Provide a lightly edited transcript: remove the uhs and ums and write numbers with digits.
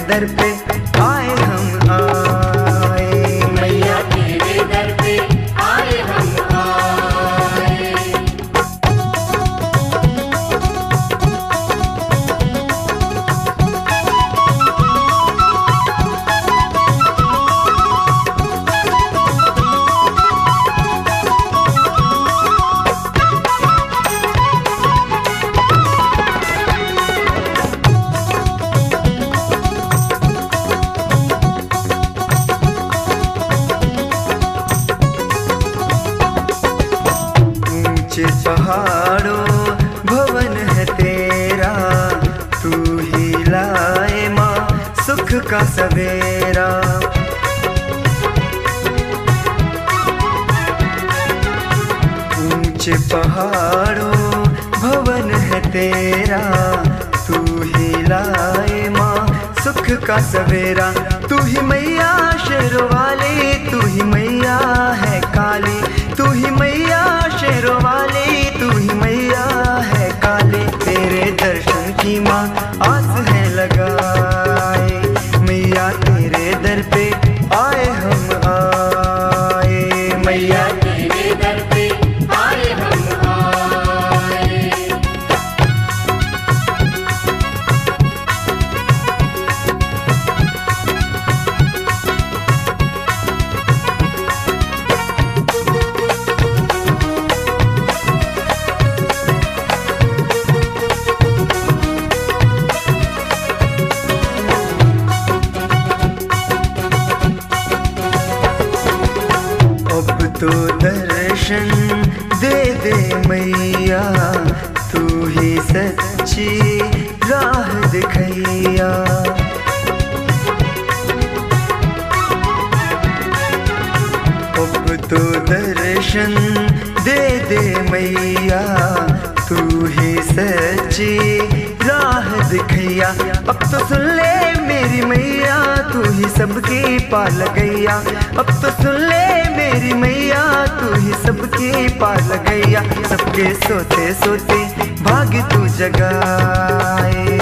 दर पे आए हम आए। मैया तेरे दर पे आए हम आए। ऊंचे पहाड़ों भवन है तेरा, तू ही लाए माँ सुख का सवेरा। ऊंचे पहाड़ों भवन है तेरा, तू ही लाए माँ सुख का सवेरा। तू ही मैया शेरों वाली, तू ही मैया है काली, तू ही मैया शेरों वाली, तू ही मैया है काली। तेरे दर्शन की माँ आस है लगाए, मैया तेरे दर पे आए हम आए। मैया तेरे दर पे आए हम आए। अब तो दर्शन दे दे मैया, तू ही सच्ची राह दिखैया। अब तो दर्शन दे दे मैया, तू ही सच्ची राह दिखैया। अब तो सुन ले मेरी मैया, तू ही सबकी पाल गैया। अब तो सुन ले मेरी मैया, तू ही सबकी पाल गैया। सबके सोते सोते भाग्य तू जगाए।